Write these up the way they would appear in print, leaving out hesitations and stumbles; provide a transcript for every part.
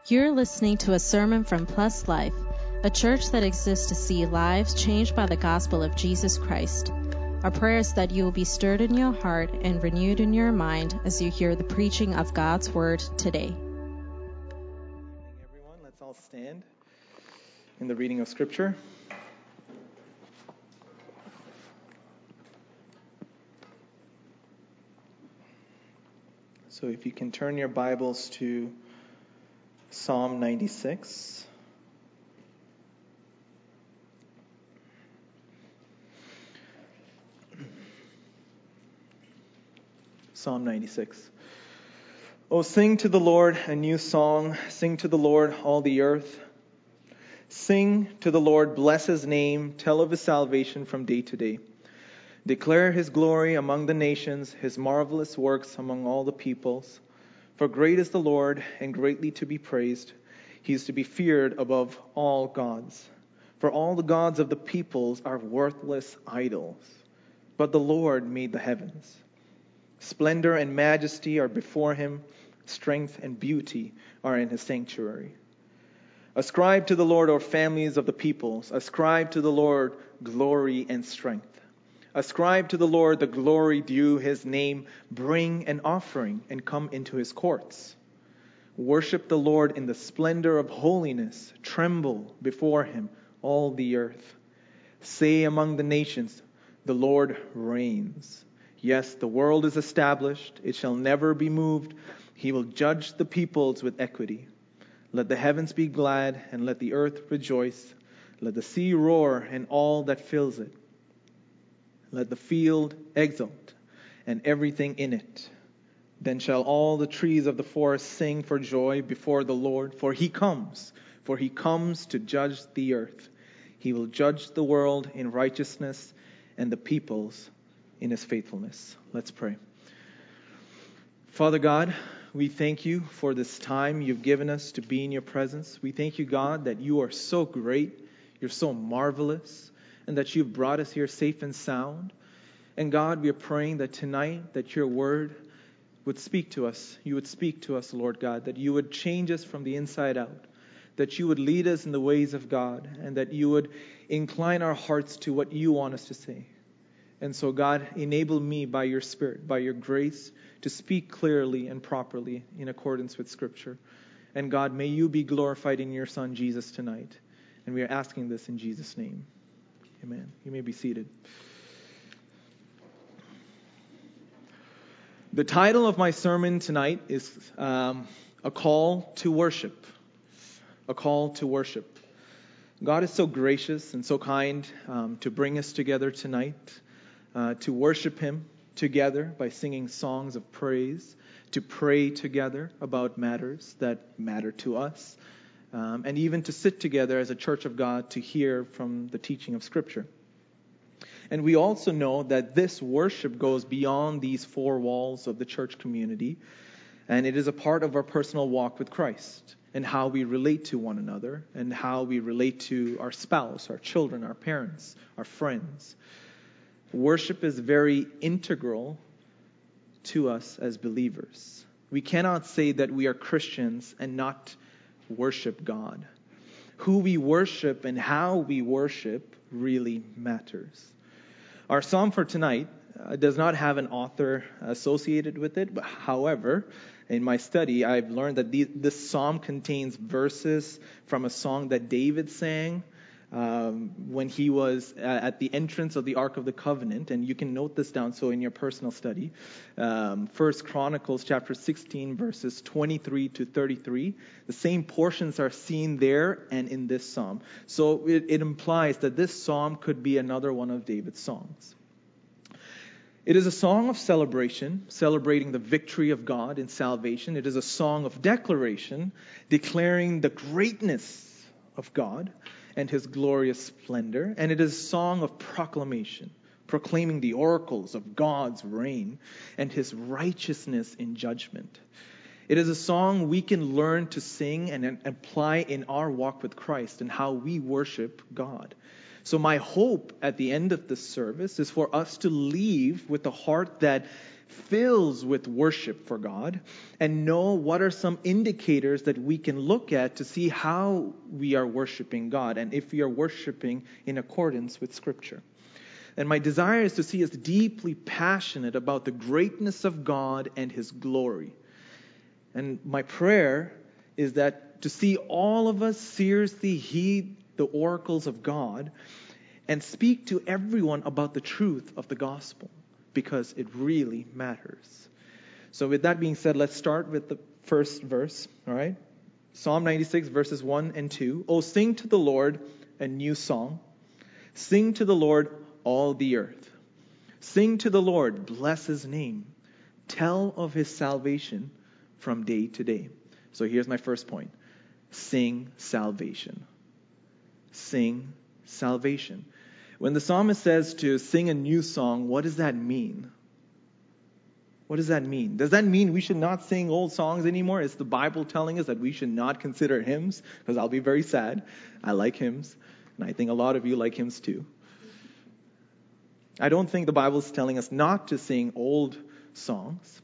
You're listening to a sermon from Plus Life, a church that exists to see lives changed by the gospel of Jesus Christ. Our prayer is that you will be stirred in your heart and renewed in your mind as you hear the preaching of God's word today. Good evening, everyone. Let's all stand in the reading of Scripture. So if you can turn your Bibles to Psalm 96. Psalm 96. Oh, sing to the Lord a new song. Sing to the Lord, all the earth. Sing to the Lord, bless His name. Tell of His salvation from day to day. Declare His glory among the nations, His marvelous works among all the peoples. For great is the Lord, and greatly to be praised. He is to be feared above all gods. For all the gods of the peoples are worthless idols. But the Lord made the heavens. Splendor and majesty are before Him. Strength and beauty are in His sanctuary. Ascribe to the Lord, O families of the peoples. Ascribe to the Lord glory and strength. Ascribe to the Lord the glory due His name. Bring an offering and come into His courts. Worship the Lord in the splendor of holiness. Tremble before Him, all the earth. Say among the nations, the Lord reigns. Yes, the world is established. It shall never be moved. He will judge the peoples with equity. Let the heavens be glad, and let the earth rejoice. Let the sea roar, and all that fills it. Let the field exult, and everything in it. Then shall all the trees of the forest sing for joy before the Lord, for He comes to judge the earth. He will judge the world in righteousness, and the peoples in His faithfulness. Let's pray. Father God, we thank You for this time You've given us to be in Your presence. We thank You, God, that You are so great, You're so marvelous, and that You've brought us here safe and sound. And God, we are praying that tonight that Your word would speak to us. You would speak to us, Lord God, that You would change us from the inside out, that You would lead us in the ways of God, and that You would incline our hearts to what You want us to say. And so, God, enable me by Your Spirit, by Your grace, to speak clearly and properly in accordance with Scripture. And God, may You be glorified in Your Son, Jesus, tonight. And we are asking this in Jesus' name. Amen. You may be seated. The title of my sermon tonight is A Call to Worship. A Call to Worship. God is so gracious and so kind to bring us together tonight, to worship Him together by singing songs of praise, to pray together about matters that matter to us, and even to sit together as a church of God to hear from the teaching of Scripture. And we also know that this worship goes beyond these four walls of the church community, and it is a part of our personal walk with Christ and how we relate to one another and how we relate to our spouse, our children, our parents, our friends. Worship is very integral to us as believers. We cannot say that we are Christians and not worship God. Who we worship and how we worship really matters. Our psalm for tonight does not have an author associated with it, but however, in my study, I've learned that this psalm contains verses from a song that David sang when he was at the entrance of the Ark of the Covenant, and you can note this down so in your personal study. 1 Chronicles chapter 16 verses 23 to 33. The same portions are seen there and in this psalm. So it implies that this psalm could be another one of David's songs. It is a song of celebration, celebrating the victory of God in salvation. It is a song of declaration, declaring the greatness of God and His glorious splendor. And it is a song of proclamation, proclaiming the oracles of God's reign and His righteousness in judgment. It is a song we can learn to sing and apply in our walk with Christ and how we worship God. So my hope at the end of this service is for us to leave with a heart that fills with worship for God, and know what are some indicators that we can look at to see how we are worshiping God and if we are worshiping in accordance with Scripture. And my desire is to see us deeply passionate about the greatness of God and His glory. And my prayer is that to see all of us seriously heed the oracles of God and speak to everyone about the truth of the gospel, because it really matters. So with that being said, let's start with the first verse, all right? Psalm 96, verses 1 and 2. Oh, sing to the Lord a new song. Sing to the Lord, all the earth. Sing to the Lord, bless His name. Tell of His salvation from day to day. So here's my first point. Sing salvation. Sing salvation. When the psalmist says to sing a new song, what does that mean? What does that mean? Does that mean we should not sing old songs anymore? Is the Bible telling us that we should not consider hymns? Because I'll be very sad. I like hymns, and I think a lot of you like hymns too. I don't think the Bible is telling us not to sing old songs.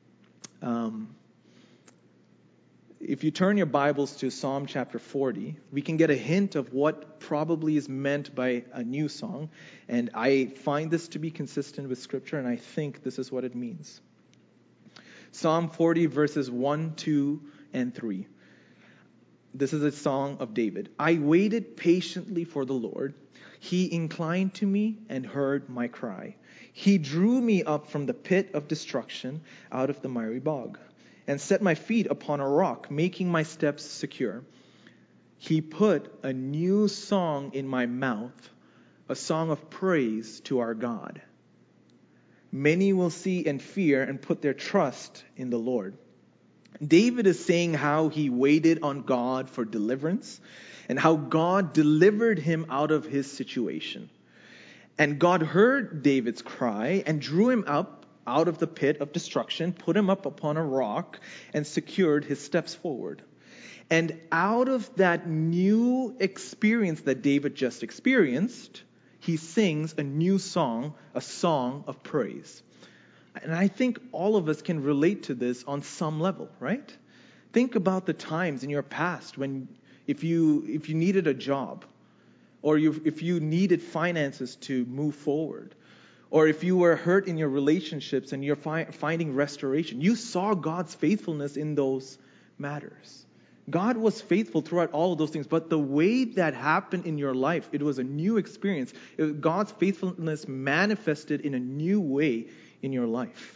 If you turn your Bibles to Psalm chapter 40, we can get a hint of what probably is meant by a new song. And I find this to be consistent with Scripture, and I think this is what it means. Psalm 40, verses 1, 2, and 3. This is a song of David. I waited patiently for the Lord. He inclined to me and heard my cry. He drew me up from the pit of destruction, out of the miry bog, and set my feet upon a rock, making my steps secure. He put a new song in my mouth, a song of praise to our God. Many will see and fear and put their trust in the Lord. David is saying how he waited on God for deliverance and how God delivered him out of his situation. And God heard David's cry and drew him up out of the pit of destruction, put him up upon a rock, and secured his steps forward. And out of that new experience that David just experienced, he sings a new song, a song of praise. And I think all of us can relate to this on some level, right? Think about the times in your past when if you needed a job, or if you needed finances to move forward, or if you were hurt in your relationships and you're finding restoration, you saw God's faithfulness in those matters. God was faithful throughout all of those things, but the way that happened in your life, it was a new experience. God's faithfulness manifested in a new way in your life.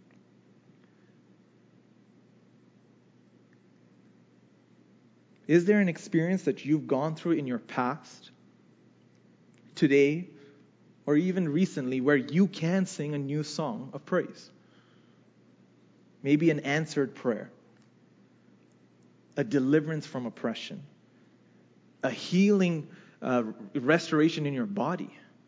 Is there an experience that you've gone through in your past, today, or even recently, where you can sing a new song of praise? Maybe an answered prayer, a deliverance from oppression, a healing, restoration in your body.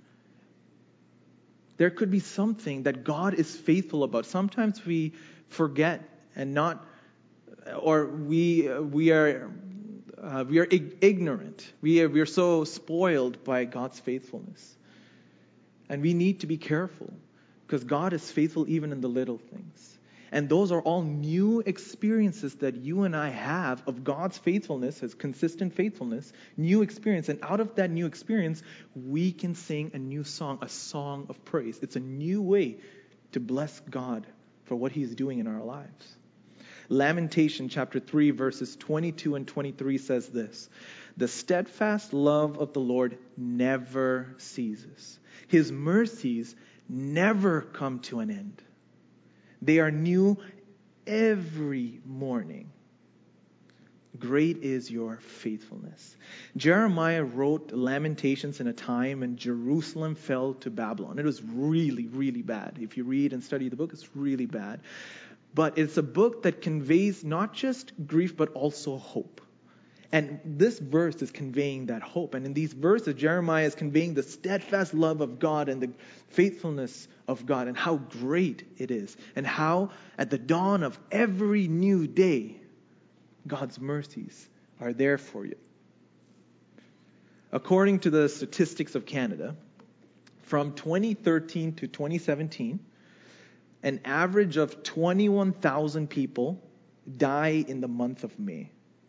There could be something that God is faithful about. Sometimes we forget and not, or we are ignorant. We are so spoiled by God's faithfulness. And we need to be careful, because God is faithful even in the little things. And those are all new experiences that you and I have of God's faithfulness, His consistent faithfulness, new experience. And out of that new experience, we can sing a new song, a song of praise. It's a new way to bless God for what He's doing in our lives. Lamentation chapter 3, verses 22 and 23 says this: the steadfast love of the Lord never ceases. His mercies never come to an end. They are new every morning. Great is your faithfulness. Jeremiah wrote Lamentations in a time when Jerusalem fell to Babylon. It was really, really bad. If you read and study the book, it's really bad. But it's a book that conveys not just grief, but also hope. And this verse is conveying that hope. And in these verses, Jeremiah is conveying the steadfast love of God and the faithfulness of God and how great it is. And how at the dawn of every new day, God's mercies are there for you. According to the statistics of Canada, from 2013 to 2017, an average of 21,000 people die in the month of May.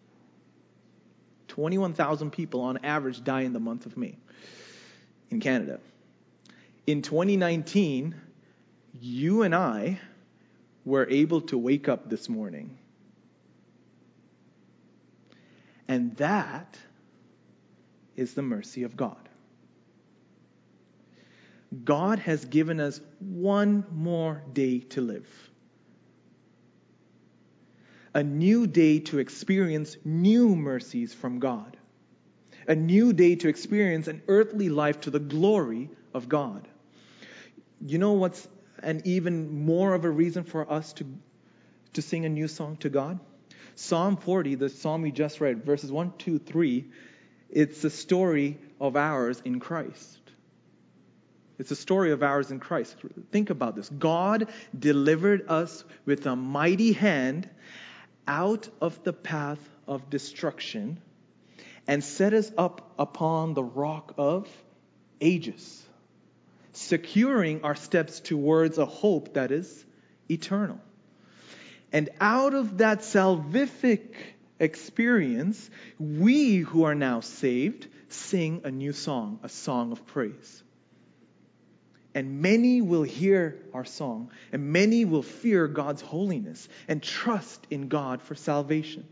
21,000 people on average die in the month of May in Canada. In 2019, you and I were able to wake up this morning. And that is the mercy of God. God has given us one more day to live. A new day to experience new mercies from God. A new day to experience an earthly life to the glory of God. You know what's an even more of a reason for us to sing a new song to God? Psalm 40, the psalm we just read, verses 1, 2, 3, it's a story of ours in Christ. It's a story of ours in Christ. Think about this. God delivered us with a mighty hand out of the path of destruction and set us up upon the rock of ages, securing our steps towards a hope that is eternal. And out of that salvific experience, we who are now saved sing a new song, a song of praise. And many will hear our song, and many will fear God's holiness and trust in God for salvation.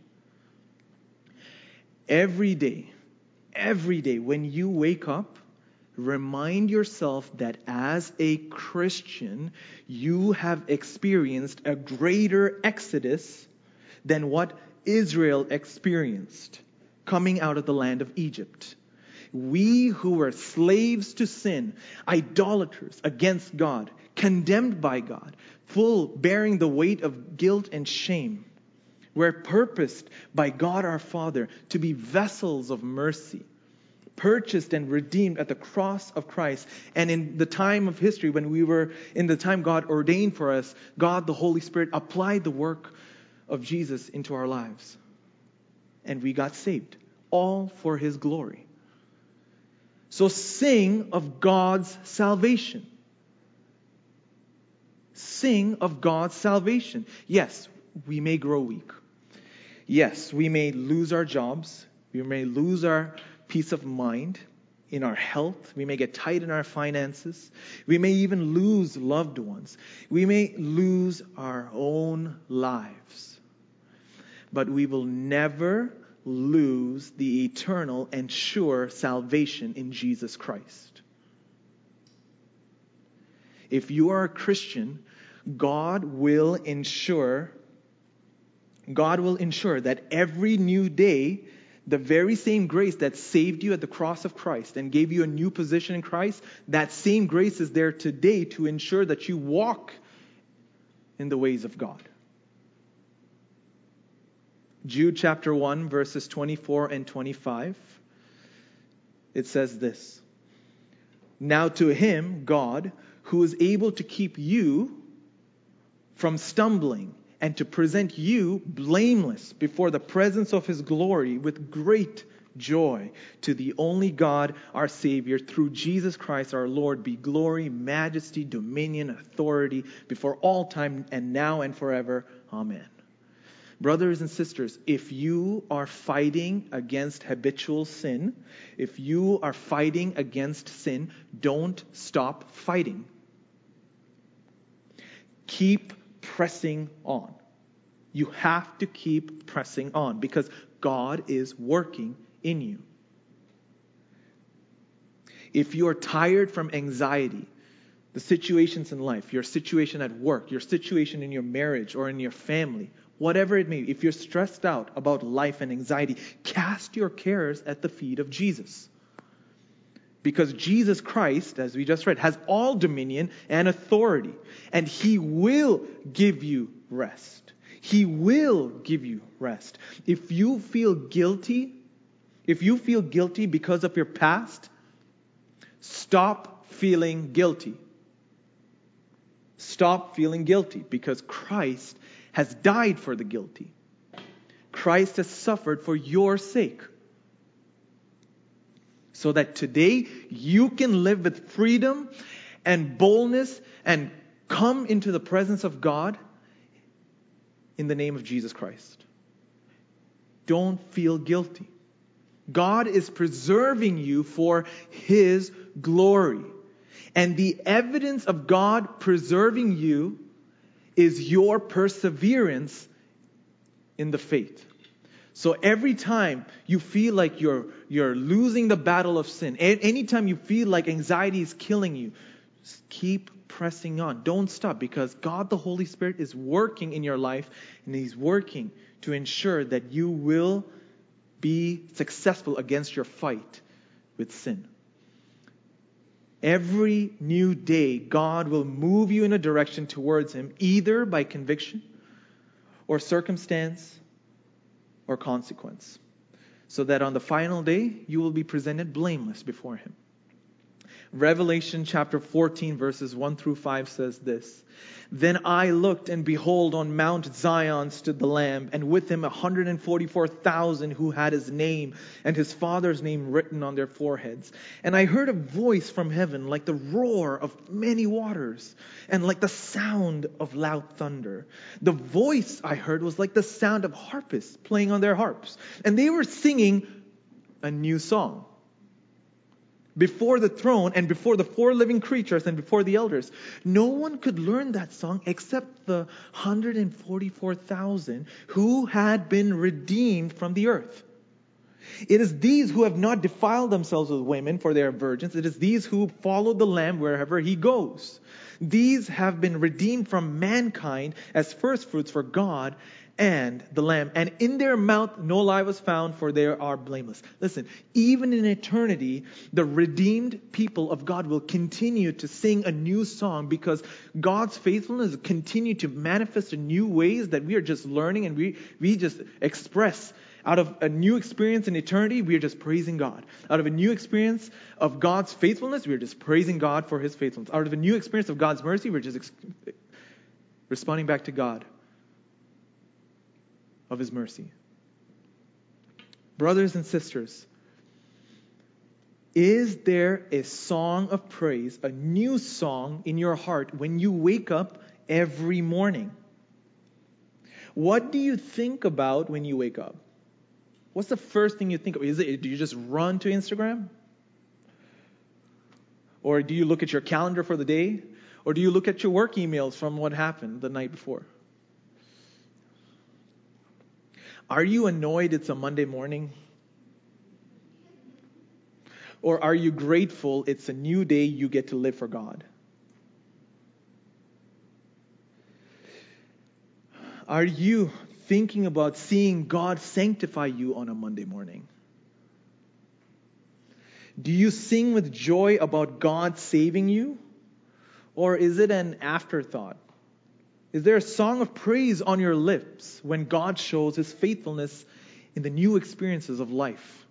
Every day, when you wake up, remind yourself that as a Christian, you have experienced a greater exodus than what Israel experienced coming out of the land of Egypt. We who were slaves to sin, idolaters against God, condemned by God, full bearing the weight of guilt and shame, were purposed by God our Father to be vessels of mercy, purchased and redeemed at the cross of Christ. And in the time of history, when we were in the time God ordained for us, God the Holy Spirit applied the work of Jesus into our lives. And we got saved, all for His glory. So sing of God's salvation. Sing of God's salvation. Yes, we may grow weak. Yes, we may lose our jobs. We may lose our peace of mind in our health. We may get tight in our finances. We may even lose loved ones. We may lose our own lives. But we will never lose the eternal and sure salvation in Jesus Christ. If you are a Christian, God will ensure that every new day, the very same grace that saved you at the cross of Christ and gave you a new position in Christ, that same grace is there today to ensure that you walk in the ways of God. Jude chapter 1, verses 24 and 25, it says this: Now to Him, God, who is able to keep you from stumbling and to present you blameless before the presence of His glory with great joy, to the only God, our Savior, through Jesus Christ our Lord, be glory, majesty, dominion, authority before all time and now and forever. Amen. Brothers and sisters, if you are fighting against habitual sin, if you are fighting against sin, don't stop fighting. Keep pressing on. You have to keep pressing on because God is working in you. If you are tired from anxiety, the situations in life, your situation at work, your situation in your marriage or in your family, whatever it may be, if you're stressed out about life and anxiety, cast your cares at the feet of Jesus. Because Jesus Christ, as we just read, has all dominion and authority. And He will give you rest. He will give you rest. If you feel guilty because of your past, stop feeling guilty. Stop feeling guilty because Christ has died for the guilty. Christ has suffered for your sake. So that today you can live with freedom and boldness and come into the presence of God in the name of Jesus Christ. Don't feel guilty. God is preserving you for His glory. And the evidence of God preserving you is your perseverance in the faith. So every time you feel like you're losing the battle of sin, anytime you feel like anxiety is killing you, just keep pressing on. Don't stop, because God the Holy Spirit is working in your life, and He's working to ensure that you will be successful against your fight with sin. Every new day, God will move you in a direction towards Him, either by conviction or circumstance or consequence, so that on the final day, you will be presented blameless before Him. Revelation chapter 14 verses 1 through 5 says this: Then I looked, and behold, on Mount Zion stood the Lamb, and with Him 144,000 who had His name and His Father's name written on their foreheads. And I heard a voice from heaven like the roar of many waters, and like the sound of loud thunder. The voice I heard was like the sound of harpists playing on their harps, and they were singing a new song before the throne and before the four living creatures and before the elders. No one could learn that song except the 144,000 who had been redeemed from the earth. It is these who have not defiled themselves with women, for they are virgins. It is these who follow the Lamb wherever He goes. These have been redeemed from mankind as firstfruits for God and the Lamb. And in their mouth no lie was found, for they are blameless. Listen, even in eternity, the redeemed people of God will continue to sing a new song, because God's faithfulness continue to manifest in new ways that we are just learning, and we just express. Out of a new experience in eternity, we are just praising God. Out of a new experience of God's faithfulness, we are just praising God for His faithfulness. Out of a new experience of God's mercy, we're just responding back to God of His mercy. Brothers and sisters, is there a song of praise, a new song in your heart when you wake up every morning? What do you think about when you wake up? What's the first thing you think of? Do you just run to Instagram? Or do you look at your calendar for the day? Or do you look at your work emails from what happened the night before? Are you annoyed it's a Monday morning? Or are you grateful it's a new day you get to live for God? Are you thinking about seeing God sanctify you on a Monday morning? Do you sing with joy about God saving you? Or is it an afterthought? Is there a song of praise on your lips when God shows His faithfulness in the new experiences of life?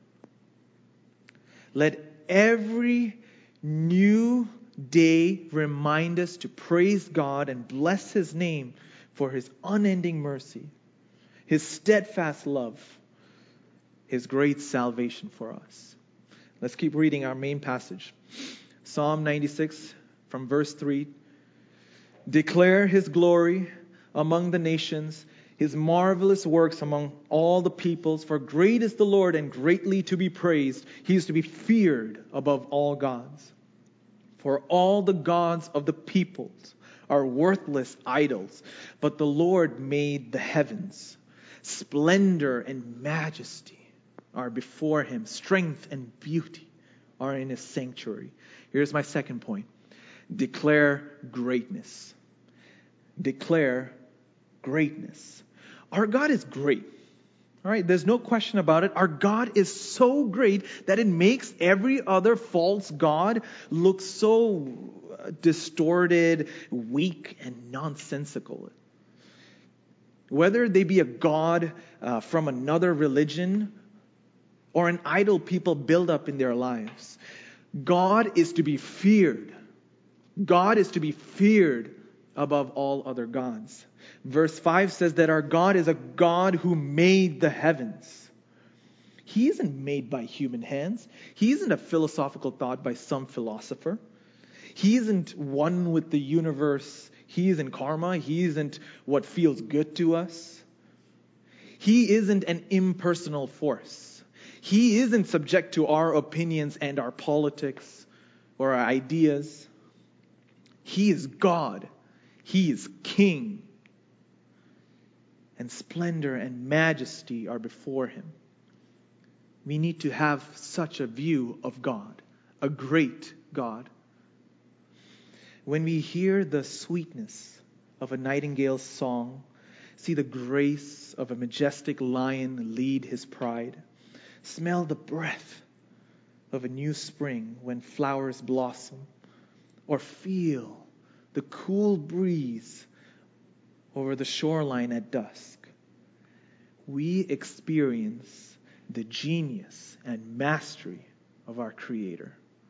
Let every new day remind us to praise God and bless His name for His unending mercy, His steadfast love, His great salvation for us. Let's keep reading our main passage. Psalm 96 from verse 3. Declare His glory among the nations, His marvelous works among all the peoples. For great is the Lord and greatly to be praised. He is to be feared above all gods. For all the gods of the peoples are worthless idols, but the Lord made the heavens. Splendor and majesty are before Him. Strength and beauty are in His sanctuary. Here's my second point. Declare greatness. Declare greatness. Our God is great. All right, there's no question about it. Our God is so great that it makes every other false god look so distorted, weak, and nonsensical. Whether they be a god from another religion or an idol people build up in their lives, God is to be feared. God is to be feared above all other gods. Verse 5 says that our God is a God who made the heavens. He isn't made by human hands. He isn't a philosophical thought by some philosopher. He isn't one with the universe. He isn't karma. He isn't what feels good to us. He isn't an impersonal force. He isn't subject to our opinions and our politics or our ideas. He is God. He is King. And splendor and majesty are before him. We need to have such a view of God, a great God. When we hear the sweetness of a nightingale's song, see the grace of a majestic lion lead his pride, smell the breath of a new spring when flowers blossom, or feel the cool breeze over the shoreline at dusk, we experience the genius and mastery of our Creator.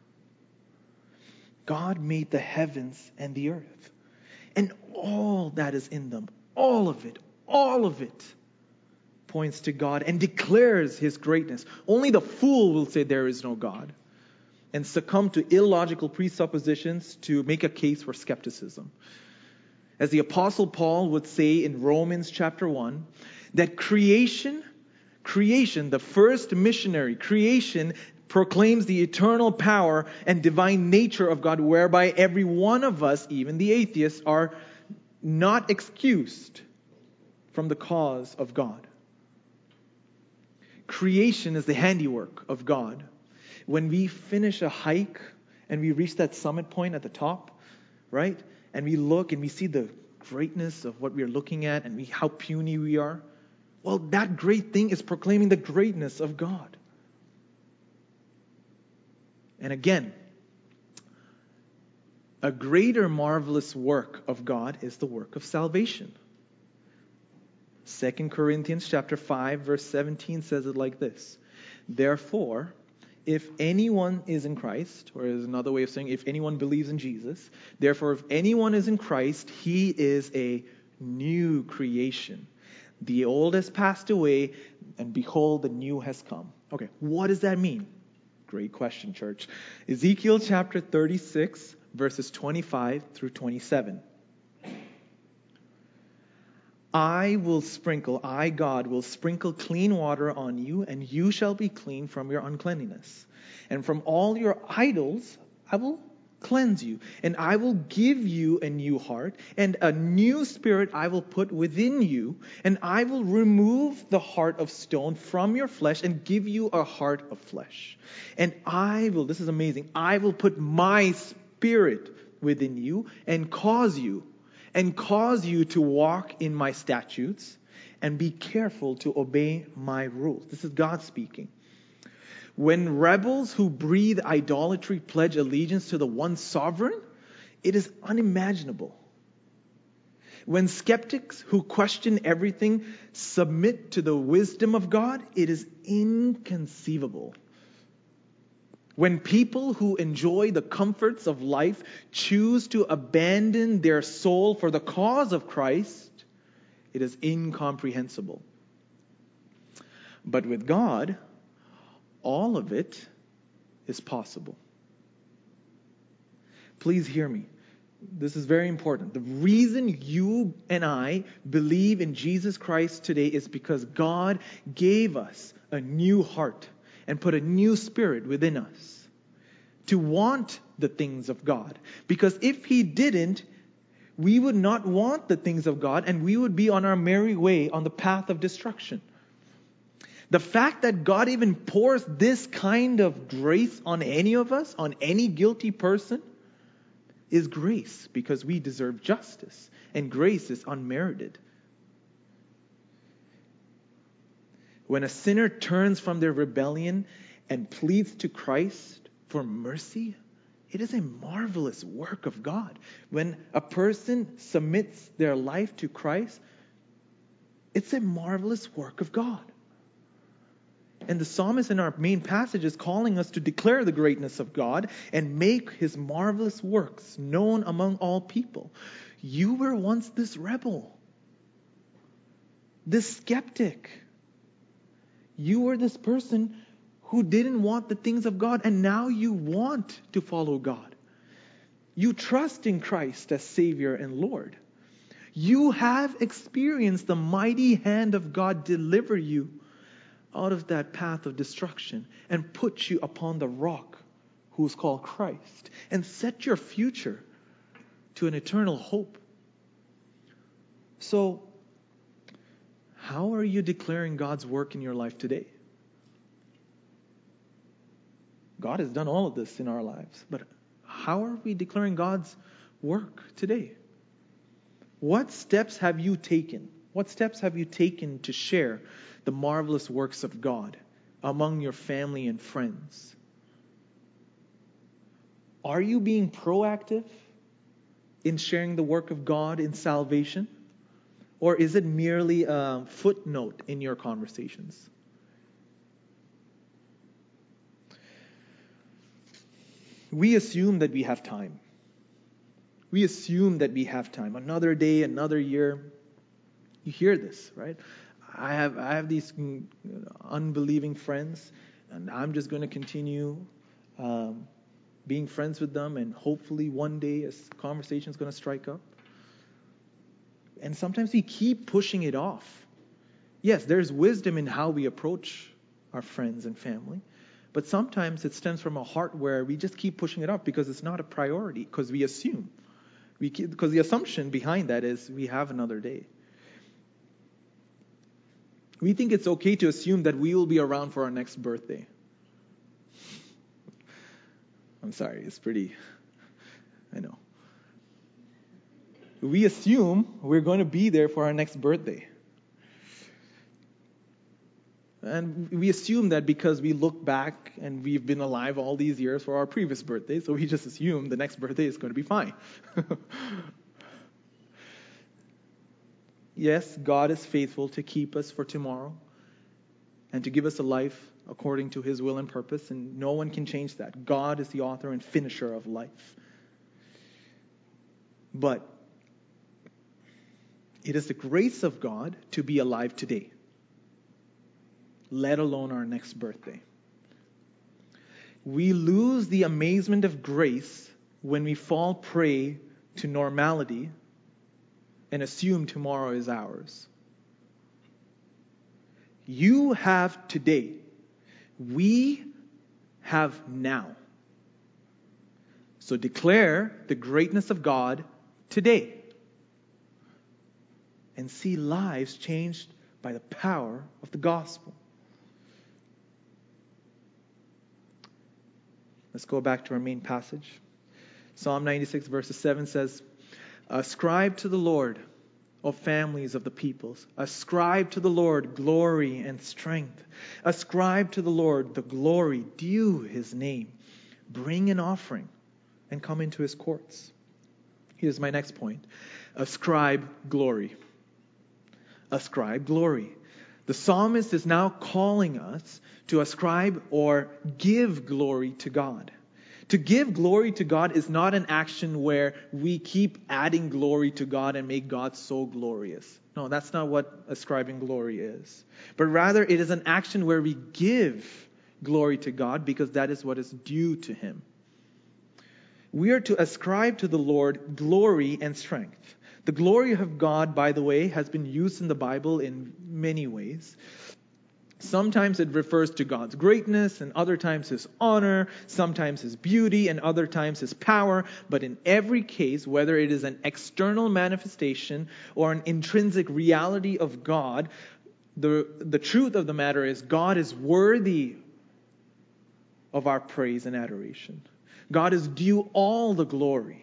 God made the heavens and the earth, and all that is in them, all of it points to God and declares his greatness. Only the fool will say there is no God and succumb to illogical presuppositions to make a case for skepticism. As the Apostle Paul would say in Romans chapter 1, that creation, the first missionary, creation proclaims the eternal power and divine nature of God, whereby every one of us, even the atheists, are not excused from the cause of God. Creation is the handiwork of God. When we finish a hike and we reach that summit point at the top, right? And we look and we see the greatness of what we're looking at and how puny we are. Well, that great thing is proclaiming the greatness of God. And again, a greater marvelous work of God is the work of salvation. 2 Corinthians chapter 5 verse 17 says it like this. Therefore, if anyone is in Christ, or is another way of saying if anyone believes in Jesus, therefore if anyone is in Christ, he is a new creation. The old has passed away, and behold, the new has come. Okay, what does that mean? Great question, church. Ezekiel chapter 36, verses 25 through 27. I, God, will sprinkle clean water on you, and you shall be clean from your uncleanness. And from all your idols I will cleanse you. And I will give you a new heart, and a new spirit I will put within you. And I will remove the heart of stone from your flesh and give you a heart of flesh. And this is amazing, I will put my spirit within you and cause you to walk in my statutes and be careful to obey my rules. This is God speaking. When rebels who breathe idolatry pledge allegiance to the one sovereign, it is unimaginable. When skeptics who question everything submit to the wisdom of God, it is inconceivable. When people who enjoy the comforts of life choose to abandon their soul for the cause of Christ, it is incomprehensible. But with God, all of it is possible. Please hear me. This is very important. The reason you and I believe in Jesus Christ today is because God gave us a new heart and put a new spirit within us to want the things of God. Because if He didn't, we would not want the things of God, and we would be on our merry way on the path of destruction. The fact that God even pours this kind of grace on any of us, on any guilty person, is grace, because we deserve justice, and grace is unmerited. When a sinner turns from their rebellion and pleads to Christ for mercy, it is a marvelous work of God. When a person submits their life to Christ, it's a marvelous work of God. And the psalmist in our main passage is calling us to declare the greatness of God and make His marvelous works known among all people. You were once this rebel, this skeptic. You were this person who didn't want the things of God, and now you want to follow God. You trust in Christ as Savior and Lord. You have experienced the mighty hand of God deliver you out of that path of destruction and put you upon the rock who is called Christ, and set your future to an eternal hope. So, how are you declaring God's work in your life today? God has done all of this in our lives, but how are we declaring God's work today? What steps have you taken? What steps have you taken to share the marvelous works of God among your family and friends? Are you being proactive in sharing the work of God in salvation? Or is it merely a footnote in your conversations? We assume that we have time. We assume that we have time. Another day, another year. You hear this, right? I have these unbelieving friends, and I'm just going to continue being friends with them, and hopefully one day a conversation is going to strike up. And sometimes we keep pushing it off. Yes, there's wisdom in how we approach our friends and family, but sometimes it stems from a heart where we just keep pushing it off because it's not a priority, because we assume. Because the assumption behind that is we have another day. We think it's okay to assume that we will be around for our next birthday. I'm sorry, it's pretty, I know. We assume we're going to be there for our next birthday. And we assume that because we look back and we've been alive all these years for our previous birthday, so we just assume the next birthday is going to be fine. Yes, God is faithful to keep us for tomorrow and to give us a life according to His will and purpose, and no one can change that. God is the author and finisher of life. But it is the grace of God to be alive today, let alone our next birthday. We lose the amazement of grace when we fall prey to normality and assume tomorrow is ours. You have today. We have now. So declare the greatness of God today and see lives changed by the power of the gospel. Let's go back to our main passage. Psalm 96 verses 7 says, "Ascribe to the Lord, O families of the peoples. Ascribe to the Lord glory and strength. Ascribe to the Lord the glory due His name. Bring an offering and come into His courts." Here's my next point. Ascribe glory. Ascribe glory. The psalmist is now calling us to ascribe or give glory to God. To give glory to God is not an action where we keep adding glory to God and make God so glorious. No, that's not what ascribing glory is. But rather, it is an action where we give glory to God because that is what is due to Him. We are to ascribe to the Lord glory and strength. The glory of God, by the way, has been used in the Bible in many ways. Sometimes it refers to God's greatness, and other times His honor, sometimes His beauty, and other times His power. But in every case, whether it is an external manifestation or an intrinsic reality of God, the truth of the matter is God is worthy of our praise and adoration. God is due all the glory.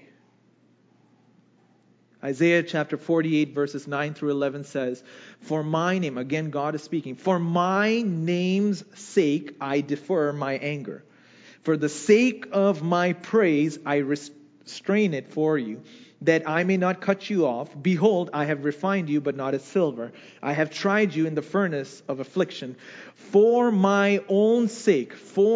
Isaiah chapter 48 verses 9 through 11 says, "For my name," again God is speaking, "for my name's sake I defer my anger. For the sake of my praise I restrain it for you, that I may not cut you off. Behold, I have refined you, but not as silver. I have tried you in the furnace of affliction. For my own sake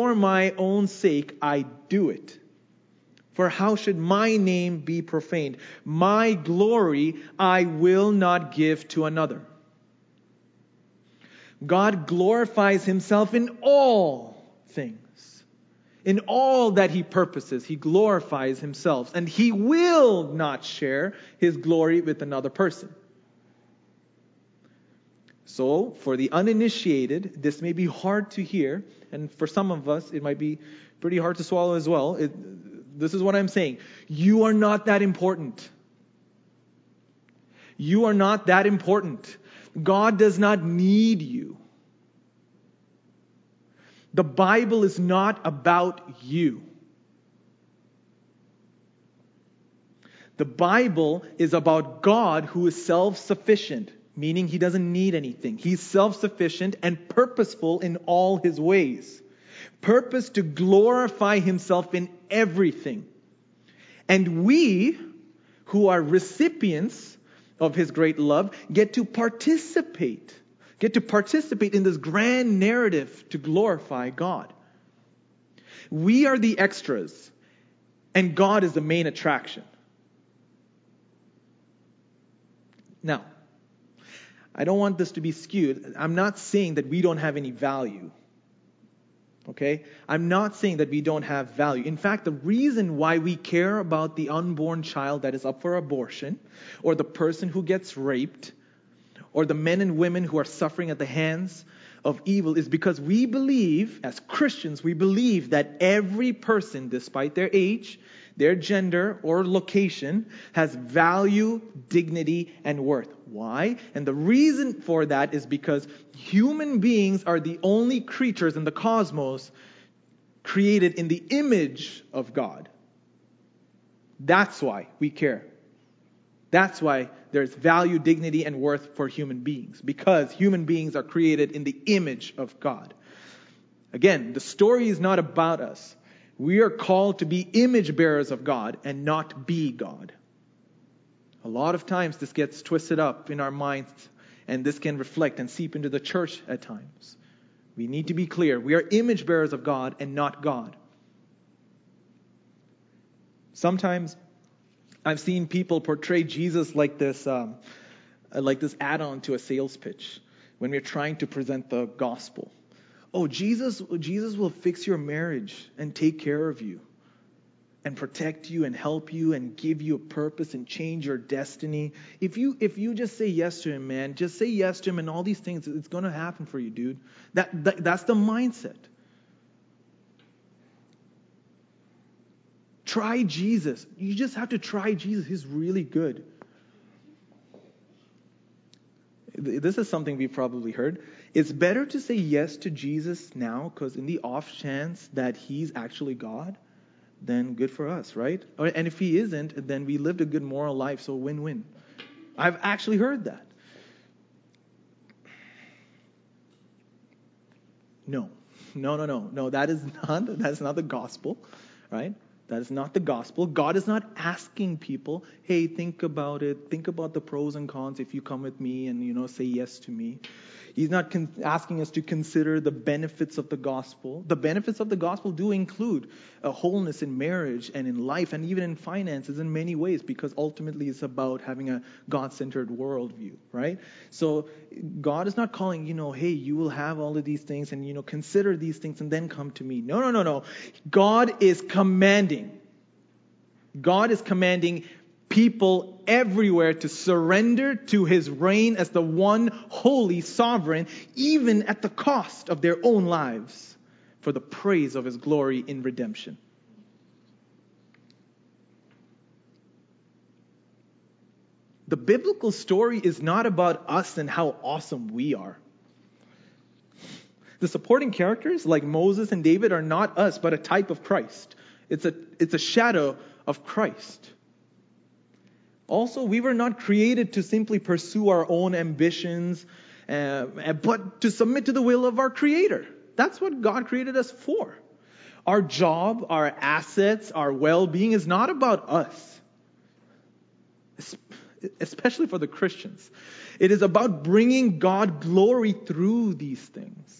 I do it. For how should my name be profaned? My glory I will not give to another." God glorifies Himself in all things. In all that he purposes, he glorifies himself, and he will not share his glory with another person. So, for the uninitiated, this may be hard to hear, and for some of us, it might be pretty hard to swallow as well. This is what I'm saying. You are not that important. You are not that important. God does not need you. The Bible is not about you. The Bible is about God who is self-sufficient, meaning he doesn't need anything. He's self-sufficient and purposeful in all his ways. Purpose to glorify himself in everything. And we, who are recipients of his great love, get to participate in this grand narrative to glorify God. We are the extras, and God is the main attraction. Now, I don't want this to be skewed. I'm not saying that we don't have any value. Okay? I'm not saying that we don't have value. In fact, the reason why we care about the unborn child that is up for abortion, or the person who gets raped, or the men and women who are suffering at the hands of evil is because we believe, as Christians, we believe that every person, despite their age, their gender, or location, has value, dignity, and worth. Why? And the reason for that is because human beings are the only creatures in the cosmos created in the image of God. That's why we care. That's why there's value, dignity, and worth for human beings. Because human beings are created in the image of God. Again, the story is not about us. We are called to be image bearers of God and not be God. A lot of times this gets twisted up in our minds, and this can reflect and seep into the church at times. We need to be clear. We are image bearers of God and not God. Sometimes I've seen people portray Jesus like this add-on to a sales pitch when we're trying to present the gospel. Oh, Jesus will fix your marriage and take care of you and protect you and help you and give you a purpose and change your destiny. If you just say yes to him, man, just say yes to him and all these things, it's going to happen for you, dude. That's the mindset. Try Jesus. You just have to try Jesus. He's really good. This is something we've probably heard. It's better to say yes to Jesus now, because in the off chance that he's actually God, then good for us, right? And if he isn't, then we lived a good moral life, so win-win. I've actually heard that. No, that's not the gospel, right? That is not the gospel. God is not asking people, hey, think about it. Think about the pros and cons if you come with me and, say yes to me. He's not asking us to consider the benefits of the gospel. The benefits of the gospel do include a wholeness in marriage and in life and even in finances in many ways, because ultimately it's about having a God-centered worldview, right? So God is not calling, hey, you will have all of these things and, consider these things and then come to me. No. God is commanding people everywhere to surrender to his reign as the one holy sovereign, even at the cost of their own lives, for the praise of his glory in redemption. The biblical story is not about us and how awesome we are. The supporting characters like Moses and David are not us, but a type of Christ. It's a shadow of Christ. Also, we were not created to simply pursue our own ambitions, but to submit to the will of our Creator. That's what God created us for. Our job, our assets, our well-being is not about us, especially for the Christians. It is about bringing God glory through these things.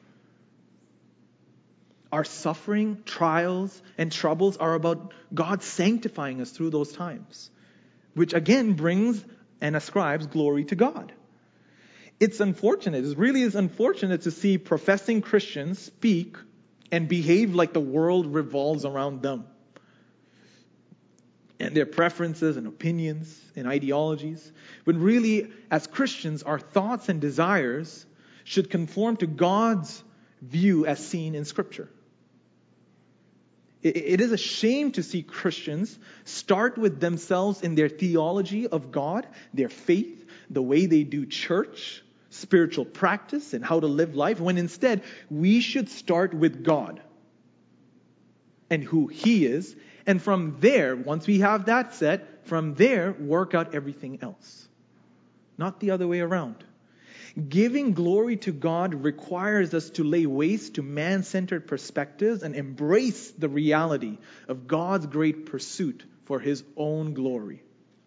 Our suffering, trials, and troubles are about God sanctifying us through those times, which again brings and ascribes glory to God. It really is unfortunate to see professing Christians speak and behave like the world revolves around them and their preferences and opinions and ideologies, when really, as Christians, our thoughts and desires should conform to God's view as seen in Scripture. It is a shame to see Christians start with themselves in their theology of God, their faith, the way they do church, spiritual practice, and how to live life, when instead we should start with God and who He is, and from there, once we have that set, from there work out everything else. Not the other way around. Giving glory to God requires us to lay waste to man-centered perspectives and embrace the reality of God's great pursuit for His own glory.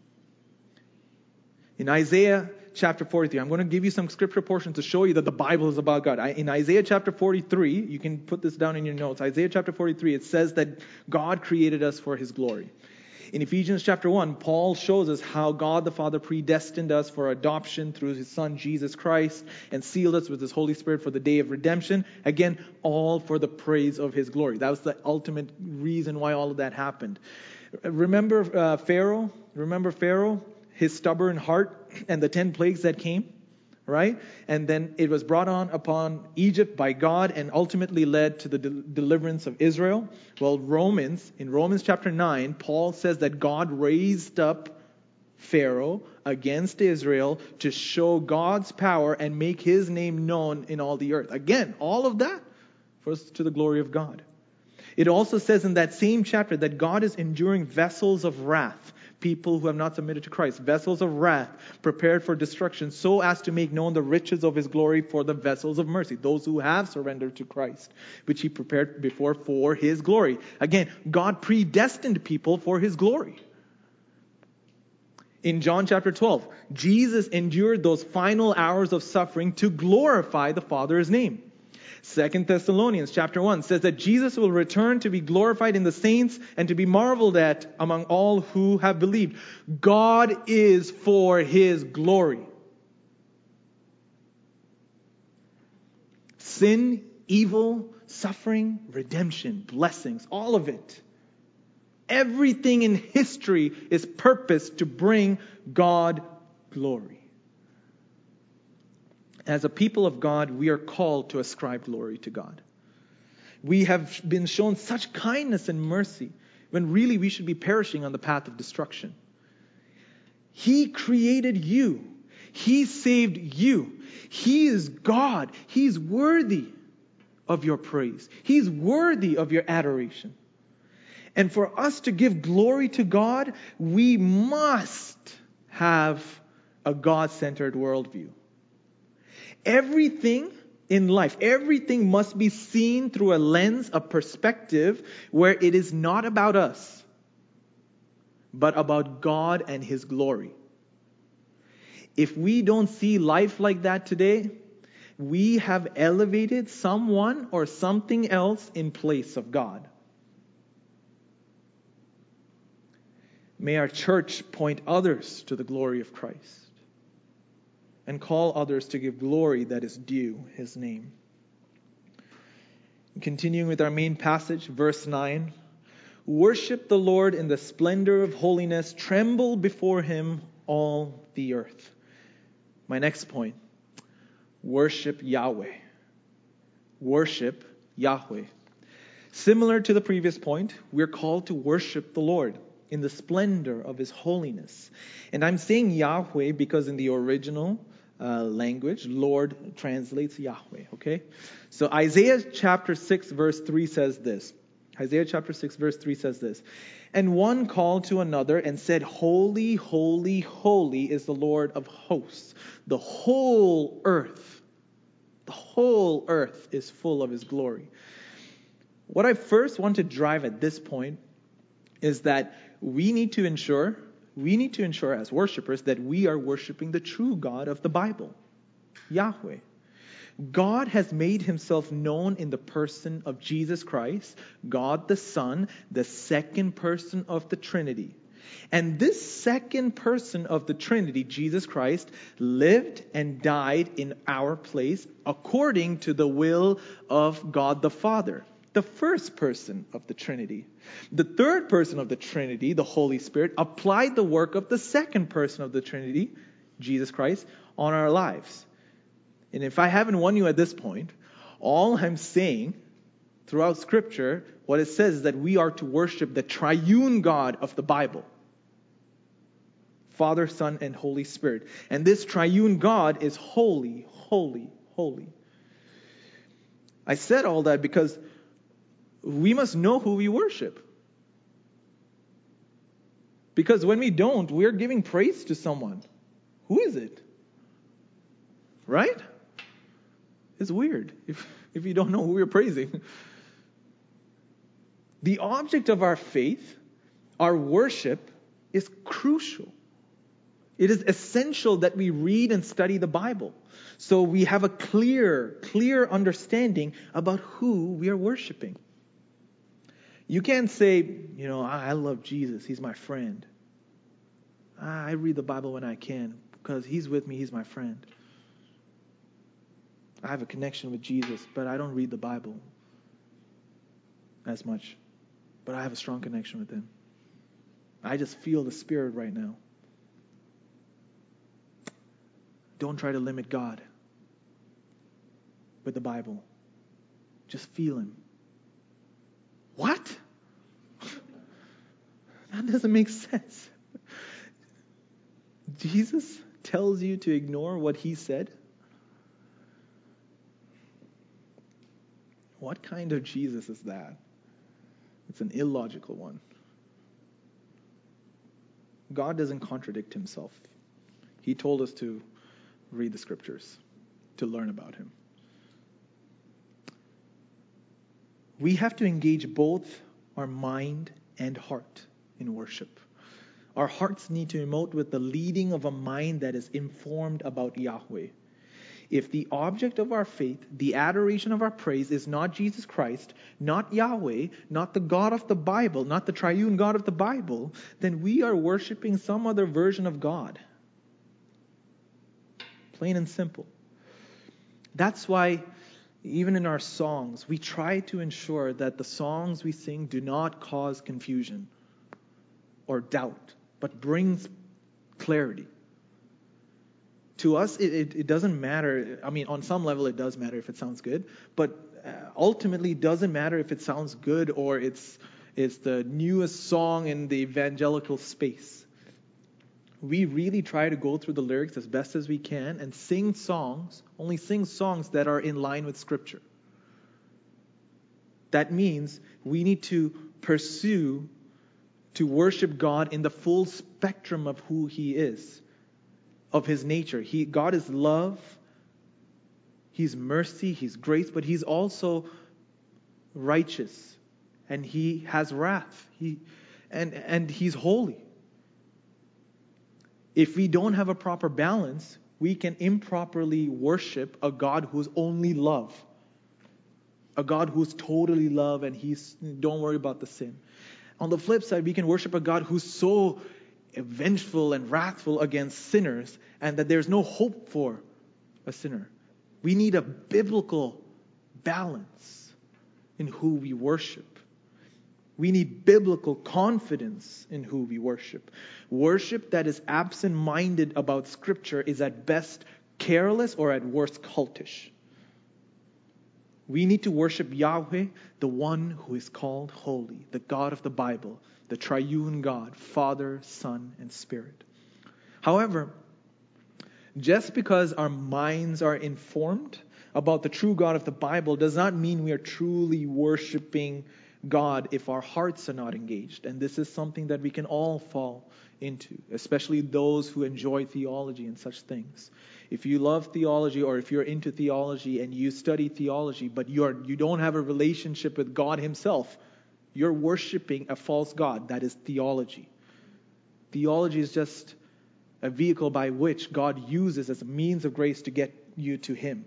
In Isaiah chapter 43, I'm going to give you some scripture portions to show you that the Bible is about God. In Isaiah chapter 43, you can put this down in your notes. Isaiah chapter 43, it says that God created us for His glory. In Ephesians chapter 1, Paul shows us how God the Father predestined us for adoption through His Son Jesus Christ and sealed us with His Holy Spirit for the day of redemption. Again, all for the praise of His glory. That was the ultimate reason why all of that happened. Remember Pharaoh? Remember Pharaoh? His stubborn heart and the 10 plagues that came? Right? And then it was brought on upon Egypt by God and ultimately led to the deliverance of Israel. Well, in Romans chapter 9, Paul says that God raised up Pharaoh against Israel to show God's power and make His name known in all the earth. Again, all of that was to the glory of God. It also says in that same chapter that God is enduring vessels of wrath, people who have not submitted to Christ, vessels of wrath prepared for destruction, so as to make known the riches of His glory for the vessels of mercy, those who have surrendered to Christ, which He prepared before for His glory. Again, God predestined people for His glory. In John chapter 12, Jesus endured those final hours of suffering to glorify the Father's name. 2 Thessalonians chapter 1 says that Jesus will return to be glorified in the saints and to be marveled at among all who have believed. God is for His glory. Sin, evil, suffering, redemption, blessings, all of it. Everything in history is purposed to bring God glory. As a people of God, we are called to ascribe glory to God. We have been shown such kindness and mercy when really we should be perishing on the path of destruction. He created you. He saved you. He is God. He's worthy of your praise. He's worthy of your adoration. And for us to give glory to God, we must have a God-centered worldview. Everything in life, everything must be seen through a lens, a perspective where it is not about us, but about God and His glory. If we don't see life like that today, we have elevated someone or something else in place of God. May our church point others to the glory of Christ and call others to give glory that is due His name. Continuing with our main passage, verse 9. Worship the Lord in the splendor of holiness. Tremble before Him, all the earth. My next point. Worship Yahweh. Worship Yahweh. Similar to the previous point, we're called to worship the Lord in the splendor of His holiness. And I'm saying Yahweh because in the original language, Lord translates Yahweh, okay? So Isaiah chapter 6 verse 3 says this. Isaiah chapter 6 verse 3 says this. And one called to another and said, Holy, holy, holy is the Lord of hosts. The whole earth is full of His glory. What I first want to drive at this point is that we need to ensure as worshipers that we are worshiping the true God of the Bible, Yahweh. God has made Himself known in the person of Jesus Christ, God the Son, the second person of the Trinity. And this second person of the Trinity, Jesus Christ, lived and died in our place according to the will of God the Father. the first person of the Trinity. The third person of the Trinity, the Holy Spirit, applied the work of the second person of the Trinity, Jesus Christ, on our lives. And if I haven't won you at this point, all I'm saying throughout Scripture, what it says is that we are to worship the triune God of the Bible. Father, Son, and Holy Spirit. And this triune God is holy, holy, holy. I said all that because we must know who we worship. Because when we don't, we're giving praise to someone. Who is it? Right? It's weird if you don't know who we're praising. The object of our faith, our worship, is crucial. It is essential that we read and study the Bible so we have a clear understanding about who we are worshiping. You can't say, I love Jesus. He's my friend. I read the Bible when I can because He's with me. He's my friend. I have a connection with Jesus, but I don't read the Bible as much. But I have a strong connection with Him. I just feel the Spirit right now. Don't try to limit God with the Bible. Just feel Him. What? That doesn't make sense. Jesus tells you to ignore what He said? What kind of Jesus is that? It's an illogical one. God doesn't contradict Himself. He told us to read the Scriptures, to learn about Him. We have to engage both our mind and heart in worship. Our hearts need to emote with the leading of a mind that is informed about Yahweh. If the object of our faith, the adoration of our praise, is not Jesus Christ, not Yahweh, not the God of the Bible, not the triune God of the Bible, then we are worshiping some other version of God. Plain and simple. That's why even in our songs, we try to ensure that the songs we sing do not cause confusion or doubt, but brings clarity. To us, it doesn't matter. I mean, on some level, it does matter if it sounds good, but ultimately, it doesn't matter if it sounds good or it's the newest song in the evangelical space. We really try to go through the lyrics as best as we can and only sing songs that are in line with Scripture. That means we need to pursue to worship God in the full spectrum of who He is, of His nature. God is love, He's mercy, He's grace, but He's also righteous, and He has wrath. And He's holy. If we don't have a proper balance, we can improperly worship a God who's only love. A God who's totally love and don't worry about the sin. On the flip side, we can worship a God who's so vengeful and wrathful against sinners and that there's no hope for a sinner. We need a biblical balance in who we worship. We need biblical confidence in who we worship. Worship that is absent-minded about Scripture is at best careless or at worst cultish. We need to worship Yahweh, the one who is called holy, the God of the Bible, the triune God, Father, Son, and Spirit. However, just because our minds are informed about the true God of the Bible does not mean we are truly worshiping God if our hearts are not engaged. And this is something that we can all fall into, especially those who enjoy theology and such things. If you love theology or if you're into theology and you study theology, but you don't have a relationship with God Himself, you're worshiping a false god. That is theology. Theology is just a vehicle by which God uses as a means of grace to get you to Him.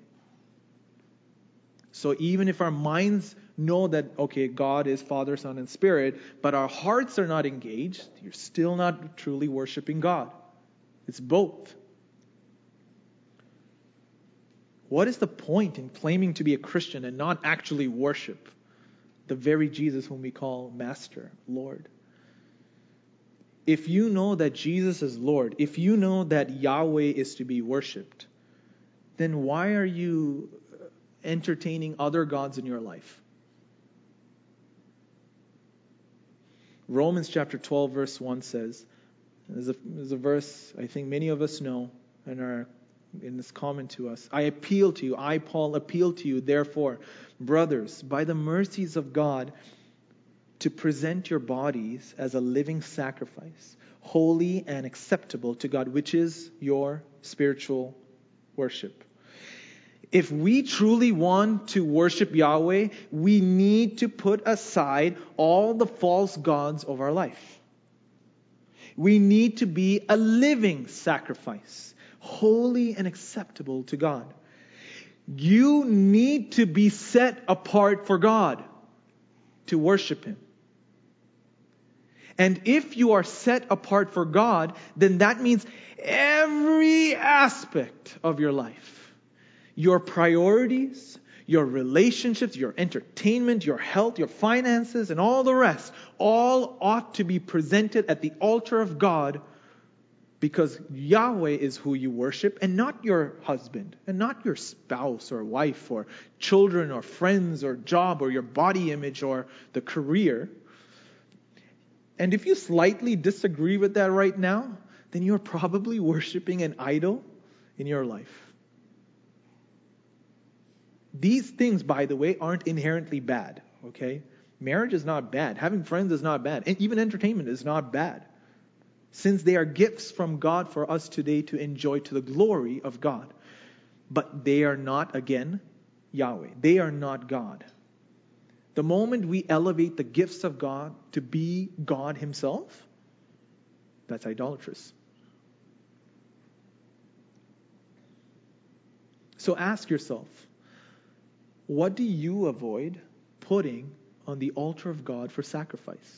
So even if our minds know that, okay, God is Father, Son, and Spirit, but our hearts are not engaged, you're still not truly worshiping God. It's both. What is the point in claiming to be a Christian and not actually worship? the very Jesus whom we call Master, Lord. If you know that Jesus is Lord, if you know that Yahweh is to be worshipped, then why are you entertaining other gods in your life? Romans chapter 12 verse 1 says, there's a verse I think many of us know and is common to us. I appeal to you, I Paul appeal to you, therefore, brothers, by the mercies of God, to present your bodies as a living sacrifice, holy and acceptable to God, which is your spiritual worship. If we truly want to worship Yahweh, we need to put aside all the false gods of our life. We need to be a living sacrifice, holy and acceptable to God. You need to be set apart for God to worship Him. And if you are set apart for God, then that means every aspect of your life, your priorities, your relationships, your entertainment, your health, your finances, and all the rest, all ought to be presented at the altar of God, because Yahweh is who you worship, and not your husband, and not your spouse or wife or children or friends or job or your body image or the career. And if you slightly disagree with that right now, then you're probably worshiping an idol in your life. These things, by the way, aren't inherently bad, okay? Marriage is not bad. Having friends is not bad. And even entertainment is not bad, since they are gifts from God for us today to enjoy to the glory of God. But they are not, again, Yahweh. They are not God. The moment we elevate the gifts of God to be God Himself, that's idolatrous. So ask yourself, what do you avoid putting on the altar of God for sacrifice?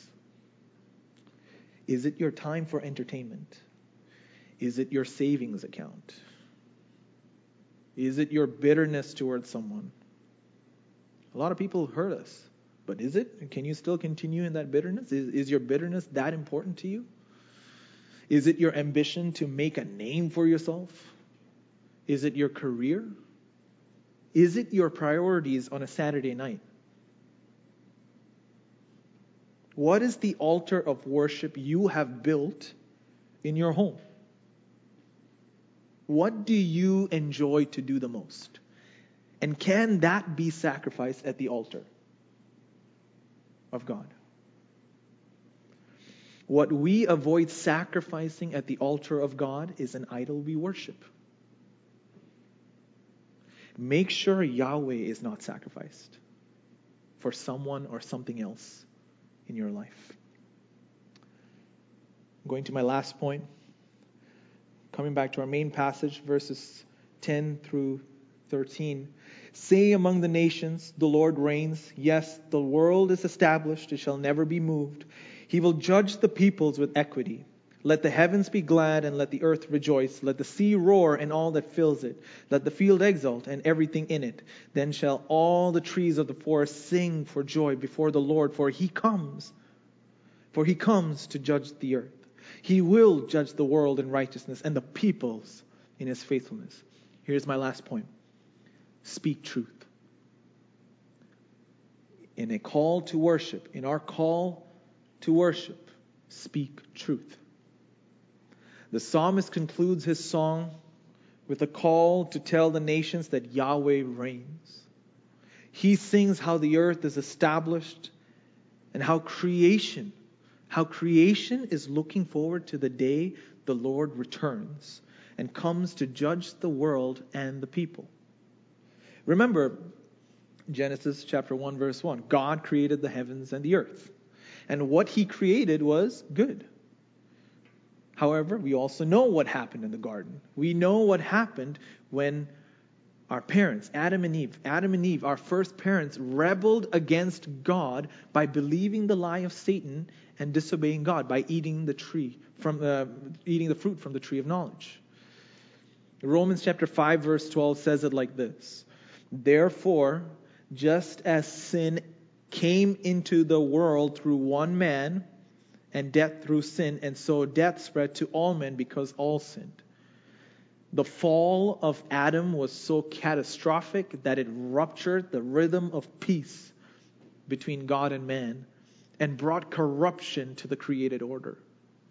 Is it your time for entertainment? Is it your savings account? Is it your bitterness towards someone? A lot of people hurt us. But is it? Can you still continue in that bitterness? Is your bitterness that important to you? Is it your ambition to make a name for yourself? Is it your career? Is it your priorities on a Saturday night? What is the altar of worship you have built in your home? What do you enjoy to do the most? And can that be sacrificed at the altar of God? What we avoid sacrificing at the altar of God is an idol we worship. Make sure Yahweh is not sacrificed for someone or something else in your life. I'm going to my last point. Coming back to our main passage, verses 10 through 13. Say among the nations, the Lord reigns. Yes, the world is established. It shall never be moved. He will judge the peoples with equity. Let the heavens be glad and let the earth rejoice. Let the sea roar and all that fills it. Let the field exult and everything in it. Then shall all the trees of the forest sing for joy before the Lord, for He comes. For He comes to judge the earth. He will judge the world in righteousness and the peoples in His faithfulness. Here's my last point. Speak truth. In a call to worship, in our call to worship, speak truth. The psalmist concludes his song with a call to tell the nations that Yahweh reigns. He sings how the earth is established and how creation is looking forward to the day the Lord returns and comes to judge the world and the people. Remember Genesis chapter 1 verse 1. God created the heavens and the earth. And what He created was good. However, we also know what happened in the garden. We know what happened when our parents, Adam and Eve, our first parents, rebelled against God by believing the lie of Satan and disobeying God by eating the fruit from the tree of knowledge. Romans chapter 5 verse 12 says it like this. Therefore, just as sin came into the world through one man, and death through sin, and so death spread to all men because all sinned. The fall of Adam was so catastrophic that it ruptured the rhythm of peace between God and man and brought corruption to the created order.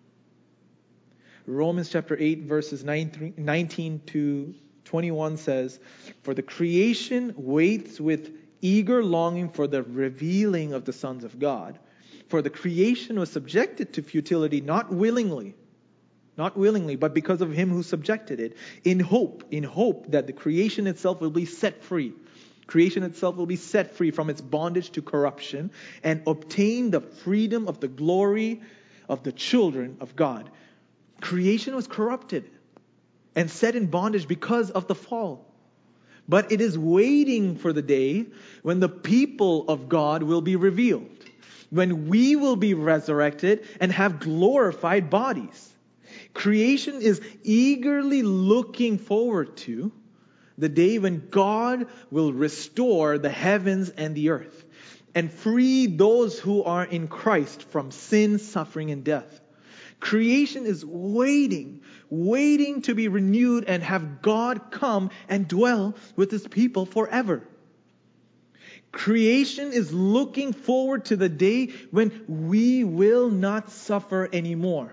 Romans chapter 8 verses 19 to 21 says, "For the creation waits with eager longing for the revealing of the sons of God. For the creation was subjected to futility, not willingly, but because of him who subjected it, in hope that the creation itself will be set free. Creation itself will be set free from its bondage to corruption and obtain the freedom of the glory of the children of God." Creation was corrupted and set in bondage because of the fall. But it is waiting for the day when the people of God will be revealed, when we will be resurrected and have glorified bodies. Creation is eagerly looking forward to the day when God will restore the heavens and the earth and free those who are in Christ from sin, suffering, and death. Creation is waiting to be renewed and have God come and dwell with his people forever. Creation is looking forward to the day when we will not suffer anymore.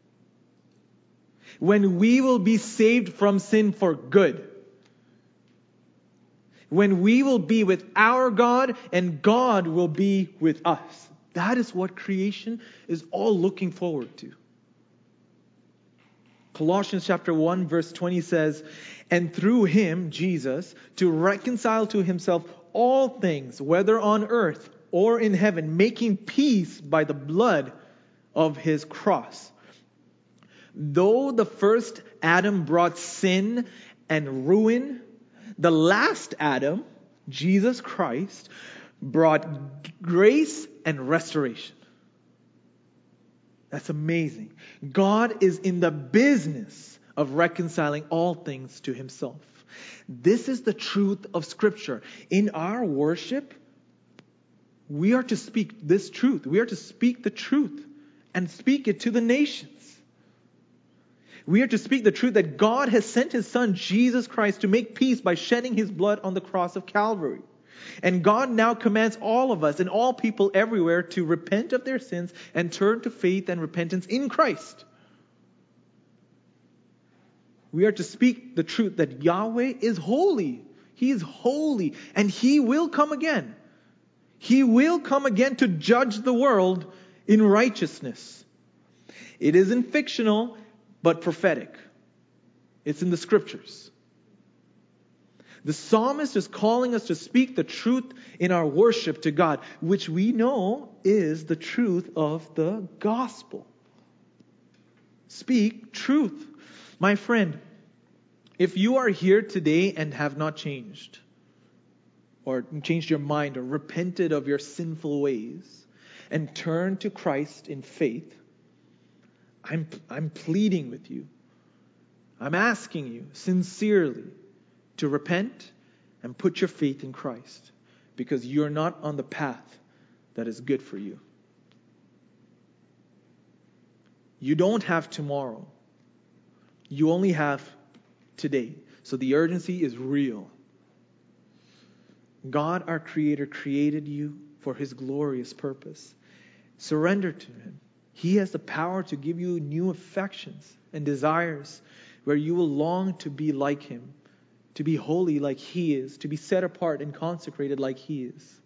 When we will be saved from sin for good. When we will be with our God and God will be with us. That is what creation is all looking forward to. Colossians chapter 1 verse 20 says, "And through him, Jesus, to reconcile to himself all things, whether on earth or in heaven, making peace by the blood of his cross." Though the first Adam brought sin and ruin, the last Adam, Jesus Christ, brought grace and restoration. That's amazing. God is in the business of reconciling all things to himself. This is the truth of Scripture. In our worship, we are to speak this truth. We are to speak the truth and speak it to the nations. We are to speak the truth that God has sent his Son, Jesus Christ, to make peace by shedding his blood on the cross of Calvary. And God now commands all of us and all people everywhere to repent of their sins and turn to faith and repentance in Christ. We are to speak the truth that Yahweh is holy. He is holy and he will come again. He will come again to judge the world in righteousness. It isn't fictional, but prophetic. It's in the Scriptures. The psalmist is calling us to speak the truth in our worship to God, which we know is the truth of the gospel. Speak truth. My friend, if you are here today and have not changed, or changed your mind, or repented of your sinful ways, and turned to Christ in faith, I'm pleading with you. I'm asking you sincerely to repent and put your faith in Christ, because you're not on the path that is good for you. You don't have tomorrow. You only have today. So the urgency is real. God, our Creator, created you for his glorious purpose. Surrender to him. He has the power to give you new affections and desires where you will long to be like him, to be holy like he is, to be set apart and consecrated like he is.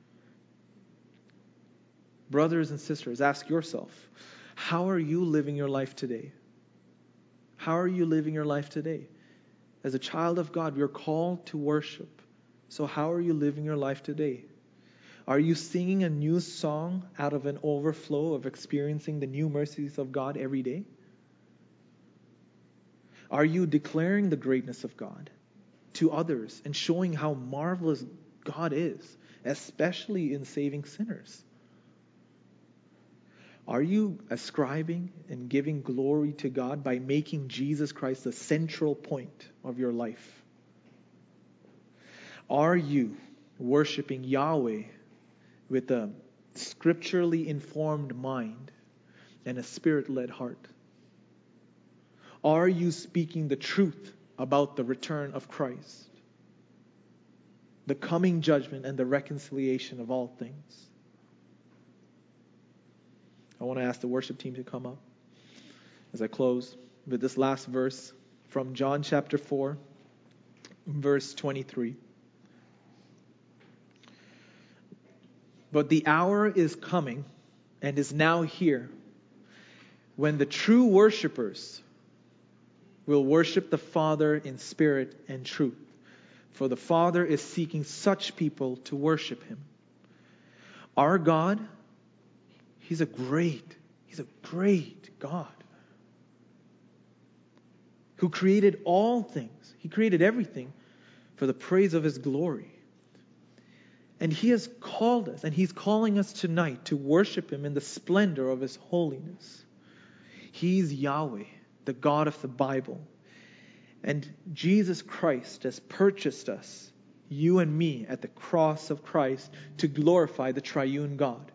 Brothers and sisters, ask yourself, how are you living your life today? How are you living your life today? As a child of God, you're called to worship. So how are you living your life today? Are you singing a new song out of an overflow of experiencing the new mercies of God every day? Are you declaring the greatness of God to others and showing how marvelous God is, especially in saving sinners? Are you ascribing and giving glory to God by making Jesus Christ the central point of your life? Are you worshiping Yahweh with a scripturally informed mind and a spirit-led heart? Are you speaking the truth about the return of Christ, the coming judgment and the reconciliation of all things? I want to ask the worship team to come up as I close with this last verse from John chapter 4, verse 23. But the hour is coming and is now here when the true worshipers will worship the Father in spirit and truth. For the Father is seeking such people to worship Him. Our God, He's a great God who created all things. He created everything for the praise of His glory. And He has called us, and He's calling us tonight to worship Him in the splendor of His holiness. He's Yahweh, the God of the Bible. And Jesus Christ has purchased us, you and me, at the cross of Christ to glorify the triune God.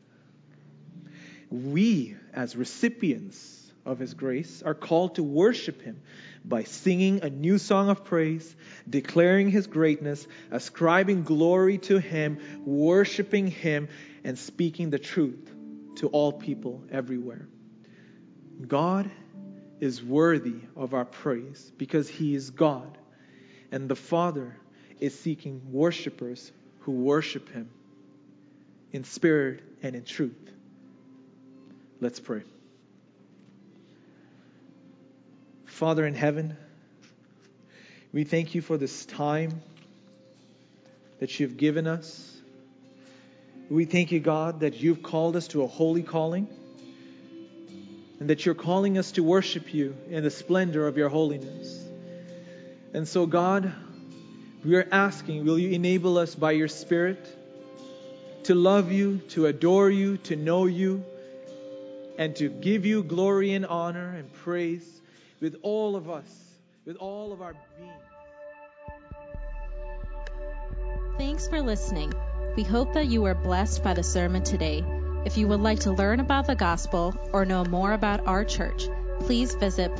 We, as recipients of His grace, are called to worship Him by singing a new song of praise, declaring His greatness, ascribing glory to Him, worshiping Him, and speaking the truth to all people everywhere. God is worthy of our praise because He is God, and the Father is seeking worshipers who worship Him in spirit and in truth. Let's pray. Father in heaven, we thank You for this time that You've given us. We thank You, God, that You've called us to a holy calling, and that You're calling us to worship You in the splendor of Your holiness. And so, God, we are asking, will You enable us by Your Spirit to love You, to adore You, to know You, and to give You glory and honor and praise with all of us, with all of our being. Thanks for listening. We hope that you were blessed by the sermon today. If you would like to learn about the gospel or know more about our church, please visit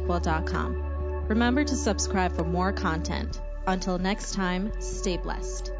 pluslifepeople.com. Remember to subscribe for more content. Until next time, stay blessed.